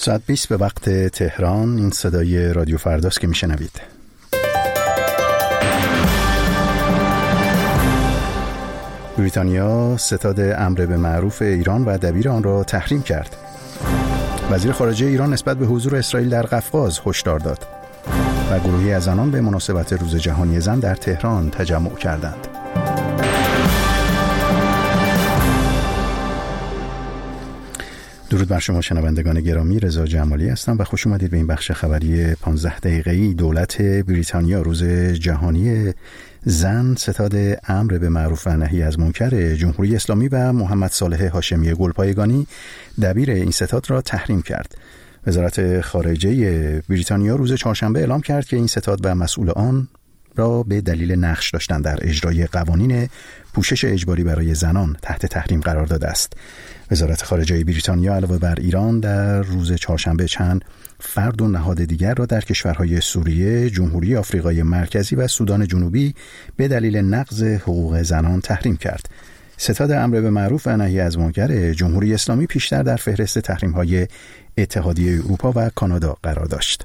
ساعت 20 به وقت تهران. این صدای رادیو فرداست که میشنوید. بریتانیا ستاد امر به معروف ایران و دبیر آن را تحریم کرد. وزیر خارجه ایران نسبت به حضور اسرائیل در قفقاز هشدار داد و گروهی از زنان به مناسبت روز جهانی زن در تهران تجمع کردند. درود بر شما شنوندگان گرامی، رضا جمالی هستم و خوش اومدید به این بخش خبری 15 دقیقه‌ای. دولت بریتانیا روز جهانی زن ستاد امر به معروف و نهی از منکر جمهوری اسلامی و محمد صالح هاشمی گلپایگانی دبیر این ستاد را تحریم کرد. وزارت خارجه بریتانیا روز چهارشنبه اعلام کرد که این ستاد و مسئول آن را به دلیل نقش داشتن در اجرای قوانین پوشش اجباری برای زنان تحت تحریم قرار داده است. وزارت خارجه بریتانیا علاوه بر ایران در روز چهارشنبه چند فرد و نهاد دیگر را در کشورهای سوریه، جمهوری آفریقای مرکزی و سودان جنوبی به دلیل نقض حقوق زنان تحریم کرد. ستاد امر به معروف و نهی از منکر جمهوری اسلامی پیشتر در فهرست تحریم‌های اتحادیه اروپا و کانادا قرار داشت.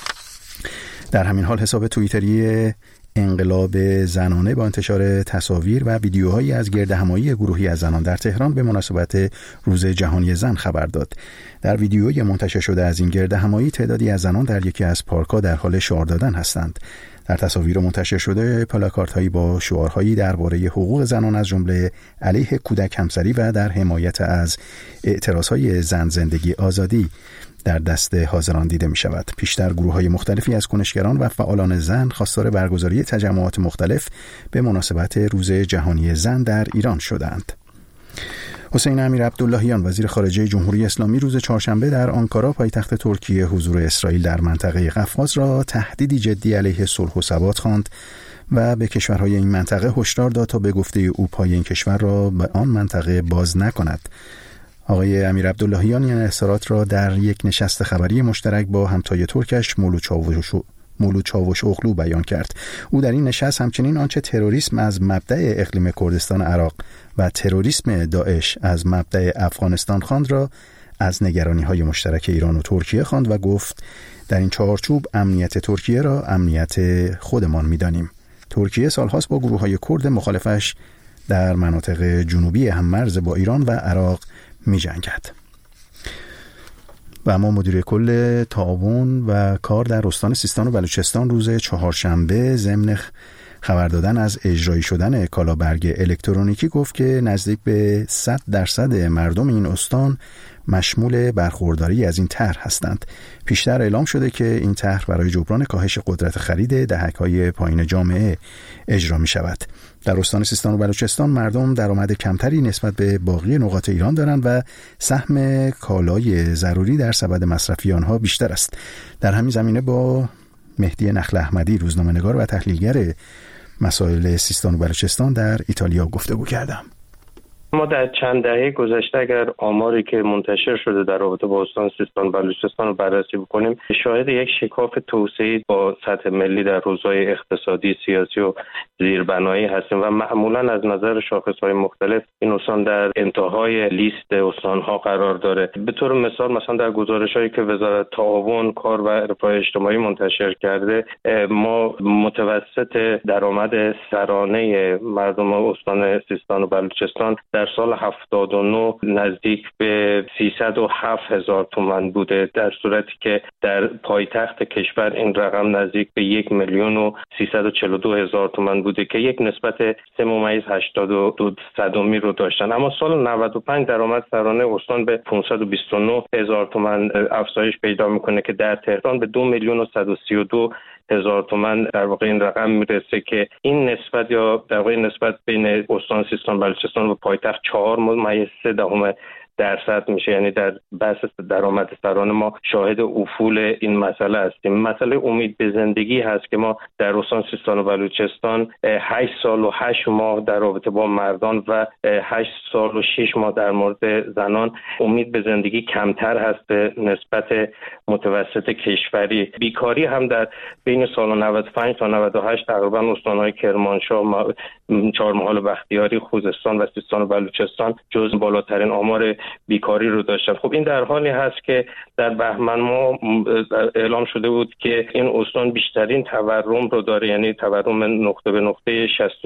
در همین حال حساب توییتری انقلاب زنانه با انتشار تصاویر و ویدیوهایی از گردهمایی گروهی از زنان در تهران به مناسبت روز جهانی زن خبر داد. در ویدیوی منتشر شده از این گردهمایی تعدادی از زنان در یکی از پارک‌ها در حال شعار دادن هستند. در تصاویر منتشر شده پلاکاردهایی با شعارهایی درباره حقوق زنان از جمله علیه کودک همسری و در حمایت از اعتراضهای زن زندگی آزادی در دست حاضران دیده می شود. پیشتر گروه‌های مختلفی از کنشگران و فعالان زن خواستار برگزاری تجمعات مختلف به مناسبت روز جهانی زن در ایران شدند. حسین امیرعبداللهیان وزیر خارجه جمهوری اسلامی روز چهارشنبه در آنکارا پایتخت ترکیه حضور اسرائیل در منطقه قفقاز را تهدیدی جدی علیه صلح و ثبات خواند و به کشورهای این منطقه هشدار داد تا به گفته او پای این کشور را به آن منطقه باز نکند. آقای امیرعبداللهیان این اظهارات را در یک نشست خبری مشترک با همتای ترکش مولود چاوشوغلو بیان کرد. او در این نشست همچنین آنچه تروریسم از مبدأ اقلیم کردستان عراق و تروریسم داعش از مبدأ افغانستان خواند را از نگرانی‌های مشترک ایران و ترکیه خواند و گفت در این چارچوب امنیت ترکیه را امنیت خودمان می‌دانیم. ترکیه سال‌هاست با گروه‌های کرد مخالفش در مناطق جنوبی هممرز با ایران و عراق می‌جنگد. و اما مدیر کل تعاون و کار در استان سیستان و بلوچستان روز چهارشنبه ضمن خبر دادن از اجرایی شدن کالابرگ الکترونیکی گفت که نزدیک به 100% مردم این استان مشمول برخورداری از این طرح هستند. پیشتر اعلام شده که این طرح برای جبران کاهش قدرت خرید دهک‌های پایین جامعه اجرا می شود. در استان سیستان و بلوچستان مردم درآمد کمتری نسبت به باقی نقاط ایران دارند و سهم کالای ضروری در سبد مصرفی آنها بیشتر است. در همین زمینه با مهدی نخل احمدی روزنامه‌نگار و تحلیلگر مسائل سیستان و بلوچستان در ایتالیا گفتگو کردم. ما در چند دهه گذشته اگر آماری که منتشر شده در رابطه با استان سیستان و بلوچستان رو بررسی بکنیم، شاهد یک شکاف توسعه با سطح ملی در حوزه‌های اقتصادی، سیاسی و زیربنایی هستیم و معمولا از نظر شاخص‌های مختلف این استان در انتهای لیست استان‌ها قرار داره. به طور مثال مثلا در گزارش‌هایی که وزارت تعاون، کار و رفاه اجتماعی منتشر کرده، ما متوسط درآمد سرانه مردم استان سیستان و بلوچستان در سال 79 نزدیک به 307,000 تومان بوده، در صورتی که در پایتخت کشور این رقم نزدیک به 1,342,000 تومان بوده که یک نسبت 3.82 رو داشتن. اما سال 95 درآمد سرانه استان به 529,000 تومان افزایش پیدا میکنه که در تهران به 2,132,000 تومان در واقع این رقم میرسه که این نسبت یا در واقع نسبت بین استان سیستان بلوچستان و پایتخت 4.3% میشه. یعنی در بحث درآمد سرانه ما شاهد افول این مسئله هستیم. مسئله امید به زندگی هست که ما در استان سیستان و بلوچستان 8 سال و 8 ماه در رابطه با مردان و 8 سال و 6 ماه در مورد زنان امید به زندگی کمتر هست به نسبت متوسط کشوری. بیکاری هم در بین سال 95 تا 98 تقریبا استان‌های کرمانشاه، چهارمحال بختیاری، خوزستان و سیستان و بلوچستان جزو بالاترین آمار بیکاری رو داشتن. خب این در حالی هست که در بهمن ماه اعلام شده بود که این استان بیشترین تورم رو داره، یعنی تورم نقطه به نقطه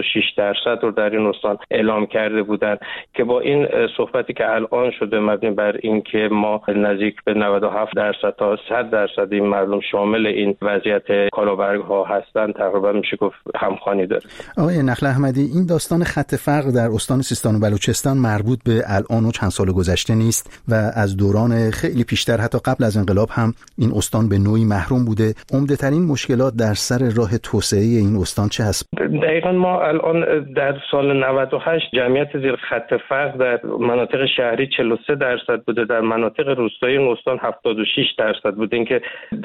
66% رو در این استان اعلام کرده بودن که با این صحبتی که الان شده مبنی بر این که ما نزدیک به 97% تا 100% این مردم شامل این وضعیت کالابرگ ها هستن، تقریبا میشه گفت همخوانی داره. آقای نخل احمدی، این داستان خط فقر در استان سیستان و بلوچستان مربوط به الان و چند سال گذشته نیست و از دوران خیلی پیشتر حتی قبل از انقلاب هم این استان به نوعی محروم بوده. عمده ترین مشکلات در سر راه توسعه این استان چه هست؟ دقیقاً ما الان در سال 98 جمعیت زیر خط فقر در مناطق شهری 43% بوده، در مناطق روستایی این استان 76% بوده. این که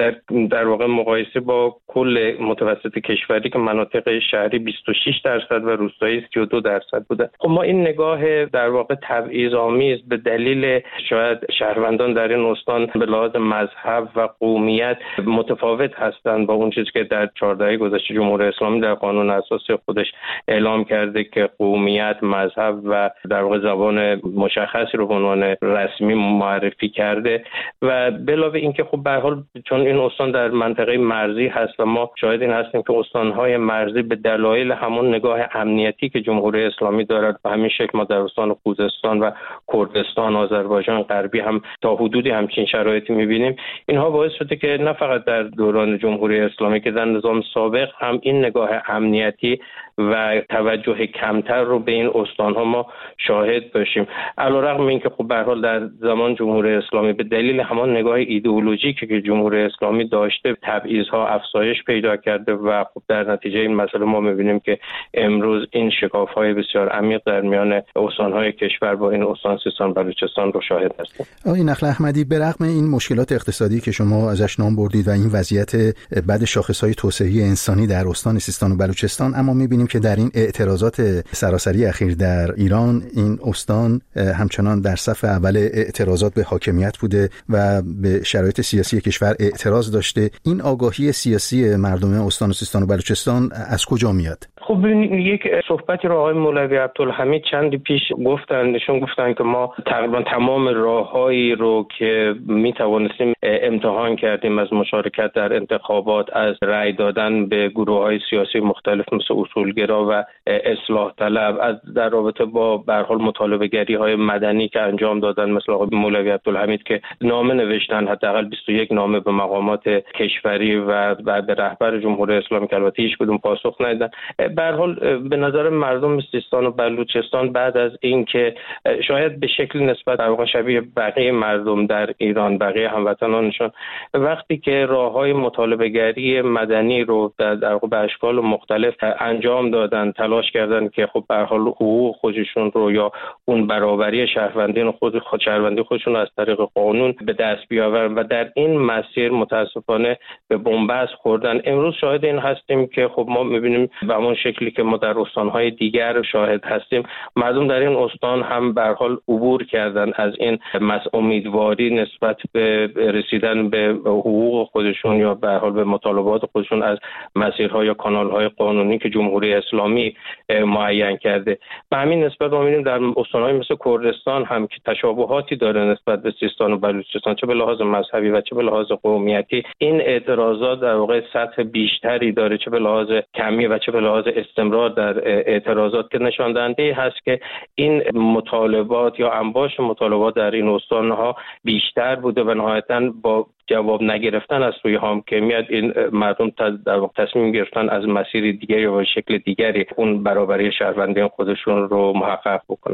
در واقع مقایسه با کل متوسط کشوری که مناطق شهری 26% و روستایی 32% بوده. خب ما این نگاه در واقع تبعیض‌آمیز به دلیل شاید شهروندان در این استان به لحاظ مذهب و قومیت متفاوت هستند با اون چیزی که در 14 گذشته جمهوری اسلامی در قانون اساسی خودش اعلام کرده که قومیت، مذهب و در واقع زبان مشخصی رو به عنوان رسمی معرفی کرده. و به علاوه اینکه خب به هر حال چون این استان در منطقه مرزی هست و ما شاهد این هستیم که استان‌های مرزی به دلایل همون نگاه امنیتی که جمهوری اسلامی دارد و همین شکل ما در استان خوزستان و کردستان، آذربایجان غربی هم تا حدودی همچین شرایطی می‌بینیم. اینها باعث شده که نه فقط در دوران جمهوری اسلامی که در نظام سابق هم این نگاه امنیتی و توجه کمتر رو به این استان‌ها ما شاهد باشیم. علیرغم اینکه خب به هر حال در زمان جمهوری اسلامی به دلیل همان نگاه ایدئولوژیکی که جمهوری اسلامی داشته تبعیض‌ها افزایش پیدا کرده و خب در نتیجه این مسئله ما می‌بینیم که امروز این شکاف‌های بسیار عمیق در میان استان‌های کشور با این استان سیستان بلوچستان رو شاهد هستیم. آقای نخل احمدی، به رغم این مشکلات اقتصادی که شما ازش نام بردید و این وضعیت بد شاخص‌های توسعه‌ای انسانی در استان سیستان و بلوچستان، اما می‌بینیم که در این اعتراضات سراسری اخیر در ایران این استان همچنان در صف اول اعتراضات به حاکمیت بوده و به شرایط سیاسی کشور اعتراض داشته. این آگاهی سیاسی مردم استان سیستان و بلوچستان از کجا میاد؟ خب یک صحبتی رو آقای مولوی عبدالحمید چندی پیش گفتن که ما تقریبا تمام راههایی رو که می توانستیم امتحان کردیم، از مشارکت در انتخابات، از رأی دادن به گروه‌های سیاسی مختلف مثل اصولگرا و اصلاح طلب، از در رابطه با به هر حال مطالبه‌گری‌های مدنی که انجام دادن مثل آقای مولوی عبدالحمید که نامه نوشتن، حداقل 21 نامه به مقامات کشوری و به رهبر جمهوری اسلامی که البته هیچ کدوم پاسخ ندادن. به هر حال به نظر مردم سیستان و بلوچستان بعد از اینکه شاید به شکل نسبت در واقع شبیه بقیه مردم در ایران، بقیه هموطنانشون، وقتی که راه‌های مطالبه‌گری مدنی رو در واقع به اشکال مختلف انجام دادن، تلاش کردن که خب به هر حال حقوق خودشون رو یا اون برابری شهروندی خودشون از طریق قانون به دست بیاورن و در این مسیر متاسفانه به بنبست خوردن. امروز شاهد این هستیم که خب ما می‌بینیم به همون شکلی که ما در استان‌های دیگر شاهد هستیم، مردم در این استان هم به هر حال عبور کردن از این امیدواری نسبت به رسیدن به حقوق خودشون یا به هر حال به مطالبات خودشون از مسیرها یا کانال‌های قانونی که جمهوری اسلامی معین کرده. به همین نسبت ما می‌بینیم در استان‌های مثل کردستان هم که تشابهاتی داره نسبت به سیستان و بلوچستان، چه به لحاظ مذهبی و چه به لحاظ قومیتی، این اعتراضات در واقع سطح بیشتری داره، چه به لحاظ کمی و چه به لحاظ استمرار در اعتراضات، که نشان دهنده هست که این مطالبات یا انباش مطالبات در این استان‌ها بیشتر بوده و نهایتاً با جواب نگرفتن از سوی حاکمیت این مردم در واقع تصمیم گرفتن از مسیر دیگری و شکل دیگری اون برابری شهروندی خودشون رو محقق بکنن.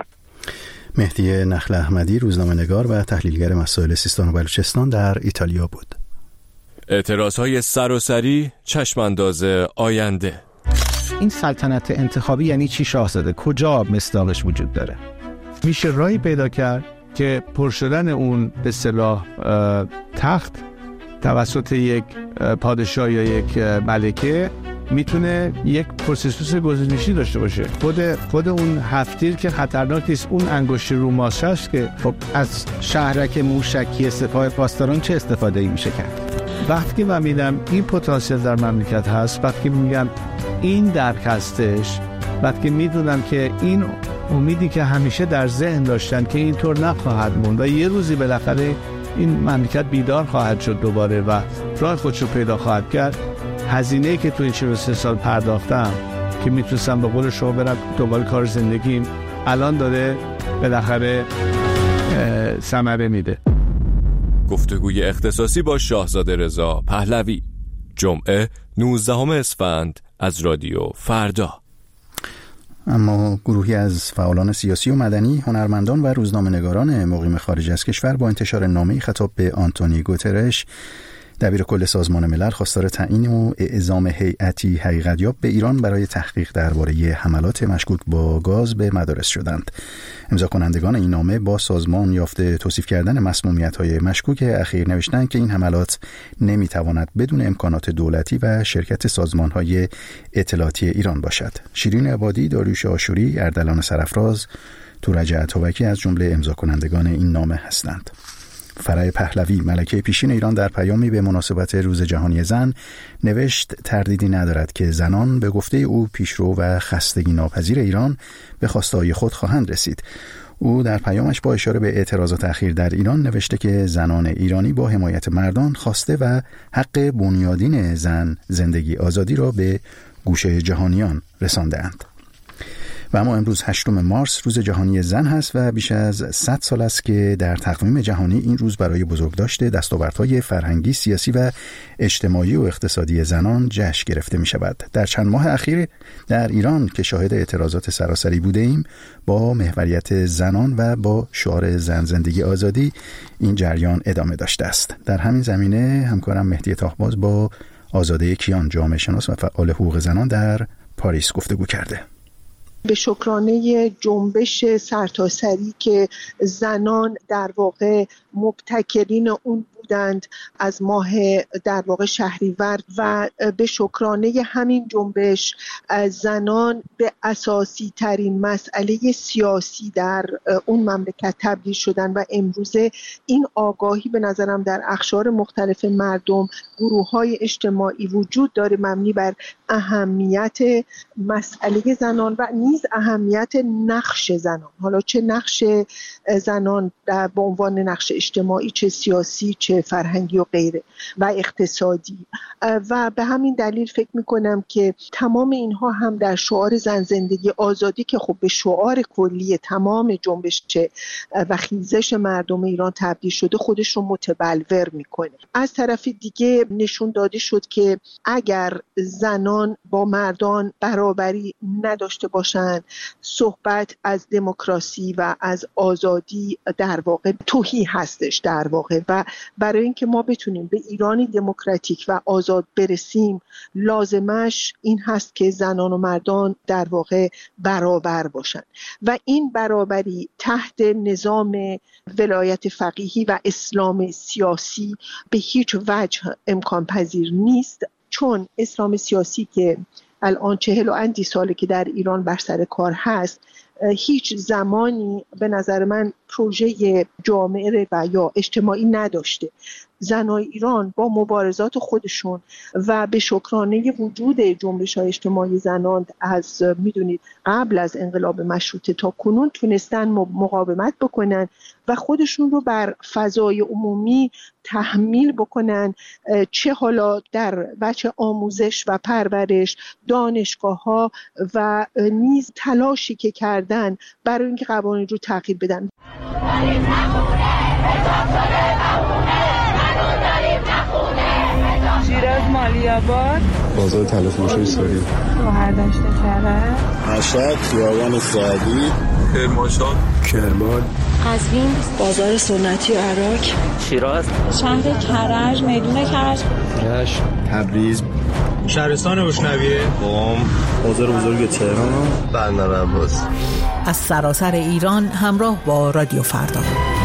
مهدی نخل احمدی، روزنامه‌نگار و تحلیلگر مسائل سیستان و بلوچستان در ایتالیا بود. اعتراضهای سراسری، چشمانداز آینده. این سلطنت انتخابی یعنی چی شاهزاده؟ کجا مصداقش وجود داره؟ میشه راهی پیدا کرد که پر شدن اون به اصطلاح تخت توسط یک پادشاه یا یک ملکه میتونه یک پروسس گزینشی داشته باشه. خود اون هفتیر که خطرناک نیست، اون انگشت روماش هست که خب از شهرک موشکی سپاه پاسداران چه استفاده میشه کرد. وقتی که من میدم این پتانسیل در مملکت هست، وقتی میگم این درک هستش، وقتی میدونم که این امیدی که همیشه در ذهن داشتن که اینطور نخواهد موند و یه روزی بالاخره این مملکت بیدار خواهد شد دوباره و راه خودش رو پیدا خواهد کرد. هزینه‌ای که تو این 43 سال پرداختم که میتونستم به قول شما برم دوباره کار زندگیم، الان داره بالاخره ثمره میده. گفتگوی اختصاصی با شاهزاده رضا پهلوی، جمعه 19 اسفند از رادیو فردا. اما گروهی از فعالان سیاسی و مدنی، هنرمندان و روزنامه‌نگاران مقیم خارج از کشور با انتشار نامه‌ای خطاب به آنتونی گوترش، دبیر کل سازمان ملل، خواستار تعیین و اعزام هیئتی حقیقت‌یاب به ایران برای تحقیق درباره حملات مشکوک با گاز به مدارس شدند. امضا کنندگان این نامه با سازمان یافته توصیف کردن مسمومیت‌های مشکوک اخیر نوشتند که این حملات نمی‌تواند بدون امکانات دولتی و شرکت سازمان‌های اطلاعاتی ایران باشد. شیرین عبادی، داریوش آشوری، اردلان سرافراز، تورج اتابکی از جمله امضا کنندگان این نامه هستند. فرای پهلوی، ملکه پیشین ایران، در پیامی به مناسبت روز جهانی زن نوشت تردیدی ندارد که زنان به گفته او پیشرو و خستگی ناپذیر ایران به خواسته‌های خود خواهند رسید. او در پیامش با اشاره به اعتراضات اخیر در ایران نوشته که زنان ایرانی با حمایت مردان خواسته و حق بنیادین زن زندگی آزادی را به گوش جهانیان رسانده‌اند. و اما امروز 8 مارس روز جهانی زن هست و بیش از 100 سال است که در تقویم جهانی این روز برای بزرگداشت دستاوردهای فرهنگی، سیاسی و اجتماعی و اقتصادی زنان جشن گرفته می شود. در چند ماه اخیر در ایران که شاهد اعتراضات سراسری بوده ایم، با محوریت زنان و با شعار زن زندگی آزادی این جریان ادامه داشته است. در همین زمینه همکارم مهدی تاهباز با آزاده کیان، جامعه شناس و فعال حقوق زنان در پاریس گفتگو کرده. به شکرانه جنبش سرتاسری که زنان در واقع مبتکرین اون بودند از ماه در واقع شهریور و به شکرانه همین جنبش زنان به اساسی ترین مسئله سیاسی در اون مملکت تبدیل شدن و امروزه این آگاهی به نظرم در اقشار مختلف مردم، گروه‌های اجتماعی وجود داره مبنی بر اهمیت مسئله زنان و نیز اهمیت نقش زنان. حالا چه نقش زنان به عنوان نقش اجتماعی، چه سیاسی، چه فرهنگی و غیره و اقتصادی. و به همین دلیل فکر میکنم که تمام اینها هم در شعار زن زندگی آزادی که خب به شعار کلی تمام جنبش و خیزش مردم ایران تبدیل شده خودش رو متبلور میکنه. از طرف دیگه نشون داده شد که اگر زنان با مردان برابری نداشته باشند، صحبت از دموکراسی و از آزادی در واقع تهی هستش در واقع. و برای اینکه ما بتونیم به ایرانی دموکراتیک و آزاد برسیم لازمش این هست که زنان و مردان در واقع برابر باشن و این برابری تحت نظام ولایت فقیهی و اسلام سیاسی به هیچ وجه امکان پذیر نیست، چون اسلام سیاسی که الان 40 و اندی ساله که در ایران بر سر کار هست هیچ زمانی به نظر من پروژه جامعه و یا اجتماعی نداشته. زنای ایران با مبارزات خودشون و به شکرانه وجود جنبش‌های اجتماعی زنان از میدونید قبل از انقلاب مشروطه تا کنون تونستن مقاومت بکنن و خودشون رو بر فضای عمومی تحمیل بکنن، چه حالا در بچه آموزش و پرورش، دانشگاه‌ها و نیز تلاشی که کردن برای اینکه قوانین رو تغییر بدن. شیراز مالی‌آباد، بازار تلفروشی سوری، شهردشت کرج، مشهد، خیابان سعدی، کرمانشاه، کرمان، قزوین، بازار سنتی و عراق، شیراز، شهر کرج، میدون کرج، رشت، تبریز، شهرستان بوشنویه، قم، بازار بزرگ تهران، بندر عباس. از سراسر ایران همراه با رادیو فردا.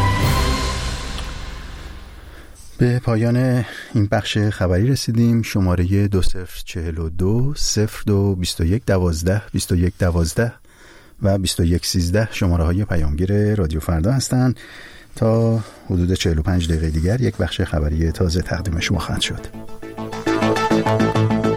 به پایان این بخش خبری رسیدیم. شماره 2042 02 21 12 21 12 و 21 13 شماره های پیامگیر رادیو فردا هستند. تا حدود 45 دقیقه دیگر یک بخش خبری تازه تقدیم شما خواهد شد.